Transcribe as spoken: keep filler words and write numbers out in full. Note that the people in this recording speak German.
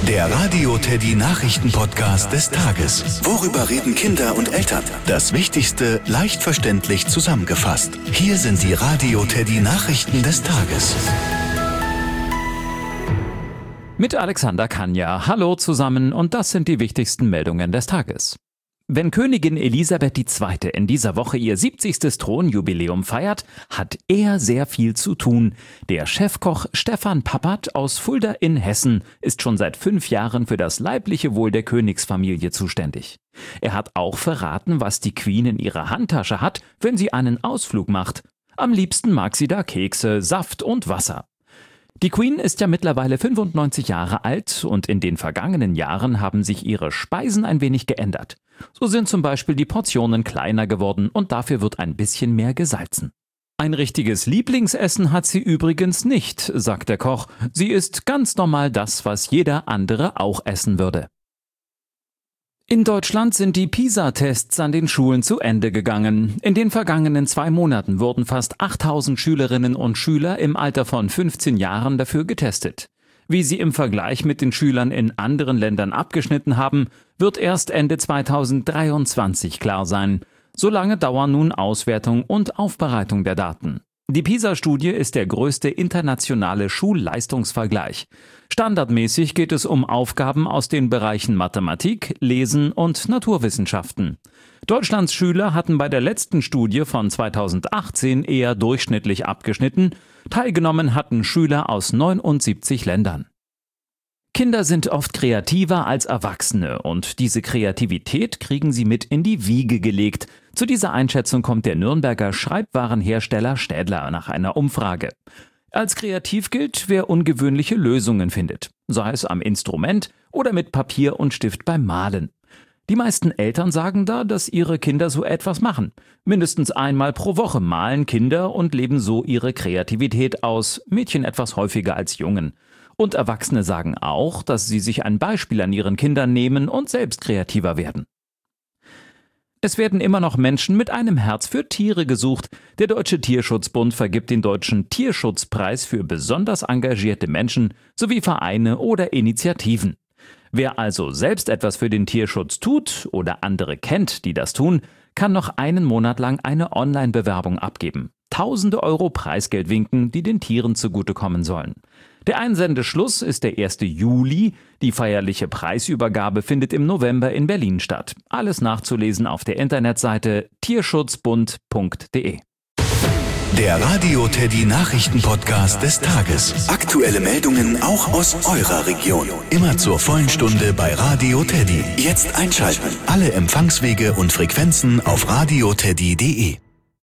Der Radio Teddy Nachrichten-Podcast des Tages. Worüber reden Kinder und Eltern? Das Wichtigste leicht verständlich zusammengefasst. Hier sind die Radio Teddy Nachrichten des Tages. Mit Alexander Kanja. Hallo zusammen und das sind die wichtigsten Meldungen des Tages. Wenn Königin Elisabeth die Zweite in dieser Woche ihr siebzigstes Thronjubiläum feiert, hat er sehr viel zu tun. Der Chefkoch Stefan Pappert aus Fulda in Hessen ist schon seit fünf Jahren für das leibliche Wohl der Königsfamilie zuständig. Er hat auch verraten, was die Queen in ihrer Handtasche hat, wenn sie einen Ausflug macht. Am liebsten mag sie da Kekse, Saft und Wasser. Die Queen ist ja mittlerweile fünfundneunzig Jahre alt und in den vergangenen Jahren haben sich ihre Speisen ein wenig geändert. So sind zum Beispiel die Portionen kleiner geworden und dafür wird ein bisschen mehr gesalzen. Ein richtiges Lieblingsessen hat sie übrigens nicht, sagt der Koch. Sie isst ganz normal das, was jeder andere auch essen würde. In Deutschland sind die PISA-Tests an den Schulen zu Ende gegangen. In den vergangenen zwei Monaten wurden fast achttausend Schülerinnen und Schüler im Alter von fünfzehn Jahren dafür getestet. Wie sie im Vergleich mit den Schülern in anderen Ländern abgeschnitten haben, wird erst Ende zweitausenddreiundzwanzig klar sein. So lange dauern nun Auswertung und Aufbereitung der Daten. Die PISA-Studie ist der größte internationale Schulleistungsvergleich. Standardmäßig geht es um Aufgaben aus den Bereichen Mathematik, Lesen und Naturwissenschaften. Deutschlands Schüler hatten bei der letzten Studie von zweitausendachtzehn eher durchschnittlich abgeschnitten. Teilgenommen hatten Schüler aus neunundsiebzig Ländern. Kinder sind oft kreativer als Erwachsene und diese Kreativität kriegen sie mit in die Wiege gelegt. Zu dieser Einschätzung kommt der Nürnberger Schreibwarenhersteller Städler nach einer Umfrage. Als kreativ gilt, wer ungewöhnliche Lösungen findet, sei es am Instrument oder mit Papier und Stift beim Malen. Die meisten Eltern sagen da, dass ihre Kinder so etwas machen. Mindestens einmal pro Woche malen Kinder und leben so ihre Kreativität aus, Mädchen etwas häufiger als Jungen. Und Erwachsene sagen auch, dass sie sich ein Beispiel an ihren Kindern nehmen und selbst kreativer werden. Es werden immer noch Menschen mit einem Herz für Tiere gesucht. Der Deutsche Tierschutzbund vergibt den Deutschen Tierschutzpreis für besonders engagierte Menschen sowie Vereine oder Initiativen. Wer also selbst etwas für den Tierschutz tut oder andere kennt, die das tun, kann noch einen Monat lang eine Online-Bewerbung abgeben. Tausende Euro Preisgeld winken, die den Tieren zugutekommen sollen. Der Einsendeschluss ist der erste Juli. Die feierliche Preisübergabe findet im November in Berlin statt. Alles nachzulesen auf der Internetseite tierschutzbund punkt de. Der Radio Teddy Nachrichten-Podcast des Tages. Aktuelle Meldungen auch aus eurer Region. Immer zur vollen Stunde bei Radio Teddy. Jetzt einschalten. Alle Empfangswege und Frequenzen auf radioteddy punkt de.